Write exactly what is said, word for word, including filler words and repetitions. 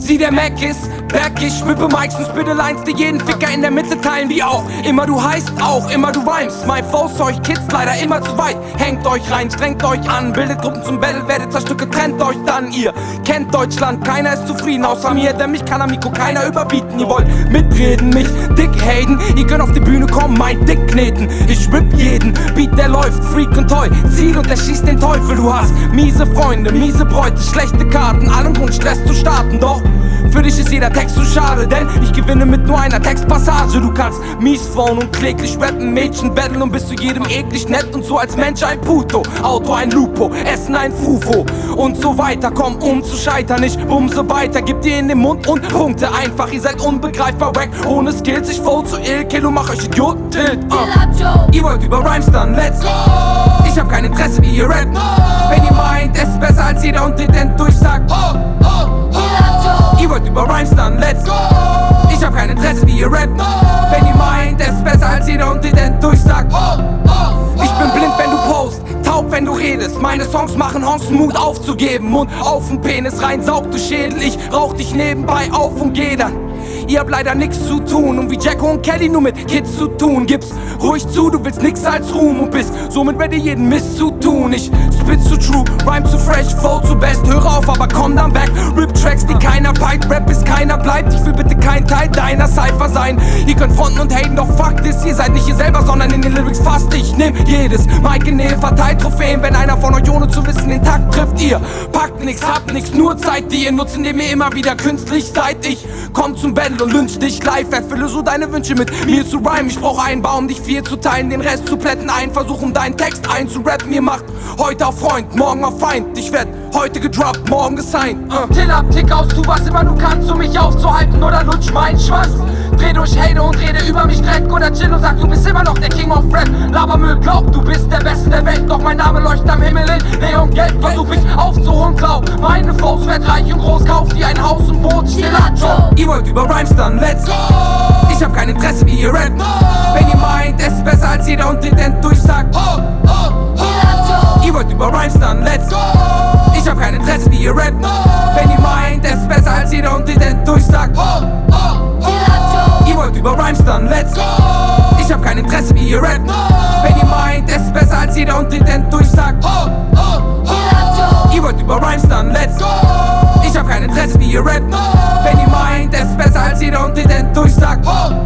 Sieh, der Mac ist back, ich schwippe Mikes und spitte Lines, die jeden Ficker in der Mitte teilen, wie auch immer du heißt, auch immer du rhymst. My Foes, euch Kids leider immer zu weit. Hängt euch rein, strengt euch an, bildet Gruppen zum Battle, werdet zerstücke, trennt euch dann. Ihr kennt Deutschland, keiner ist zufrieden außer mir, denn mich kann am Mikro keiner überbieten. Ihr wollt mitreden, mich dick haten, ihr könnt auf die Bühne kommen, mein Dick kneten. Ich whip jeden Beat, der läuft, Freak und Toy, Ziel und er schießt den Teufel. Du hast miese Freunde, miese Bräute, schlechte Karten, allen Grund Stress zu starten, doch für dich ist jeder Text zu schade, denn ich gewinne mit nur einer Textpassage. Du kannst mies phone und kläglich rappen, Mädchen battlen und bist zu jedem eklig nett und so als Mensch ein Puto, Auto ein Lupo, Essen ein Fufo und so weiter. Komm, um zu scheitern, ich bumse weiter, gib dir in den Mund und Punkte einfach. Ihr seid unbegreifbar wack, ohne Skills, ich flow zu ill, kill und mach euch Idioten tilt. Uh. Ihr wollt über Rhymes, dann let's go. Ich hab kein Interesse, wie ihr rappt. Wenn ihr meint, es ist besser als jeder und den Dent durchsagt. Oh, oh, oh. Ihr wollt über Rhymes, dann let's go. Ich hab kein Interesse, wie ihr rappt. Wenn ihr meint, es ist besser als jeder und den Dent durchsagt. Oh, oh. Ich bin blind, wenn du post, taub, wenn du redest. Meine Songs machen Honks Mut aufzugeben. Mund auf den Penis rein, saug du Schädel. Ich rauch dich nebenbei auf und geh dann. Ihr habt leider nix zu tun und wie Jacko und Kelly nur mit Kids zu tun. Gib's ruhig zu, du willst nix als Ruhm und bist somit ready, jeden Mist zu tun. Ich spit zu true, rhyme zu fresh, flow zu best. Höre auf, aber komm dann back. Rip-Tracks, die keiner piped, Rap bis keiner bleibt. Ich will bitte kein Teil deiner Cypher sein. Ihr könnt fronten und haten, doch fuck this. Ihr seid nicht ihr selber, sondern in den Lyrics fast. Ich nehm jedes Mic in Nähe, verteilt Trophäen. Wenn einer von euch ohne zu wissen den Takt trifft, ihr packt nix, habt nix, nur Zeit, die ihr nutzt, indem ihr immer wieder künstlich seid. Ich komm zum Battle und lynch dich live, erfülle so deine Wünsche mit mir zu rhymen. Ich brauch einen Baum, dich viel zu teilen, den Rest zu plätten. Ein Versuch, um deinen Text einzurappen. Ihr macht heute auf Freund, morgen auf Feind. Ich werd heute gedroppt, morgen gesigned. uh. Till ab, Tick aus, tu was immer du kannst, um mich aufzuhalten oder lutsch meinen Schwanz. Dreh durch Hate und rede über mich Dreck oder chill und sag, du bist immer noch der King of Rap. Labermüll, glaub, du bist der Beste der Welt, doch mein Name leuchtet am Himmel in Neongelb. Versuch mich aufzuholen, glaub, meine Foes werd reich und groß, kauf dir ein Haus und Boot, Stillacho. Ihr wollt über Rhymes, dann let's go. Ich hab kein Interesse, wie ihr rappt. Wenn ihr meint, es ist besser als jeder und den Dent durchsagt. Oh, oh, oh. Ihr wollt über Rhymes, dann let's go. Ich hab kein Interesse, wie ihr rappt. Wenn ihr meint, es ist besser als jeder und den Dent durchsagt. Oh, oh, oh. Ihr wollt über Rhymes, dann let's go. Ich hab kein Interesse, wie ihr rappt. Wenn ihr meint, es ist besser als jeder und den Dent durchsagt. Oh, oh, oh. Ihr wollt über Rhymes, dann let's go. Ich hab kein Interesse, wie ihr rappt. Wenn ihr meint, es ist besser als jeder und den Dent durchsagt. Oh,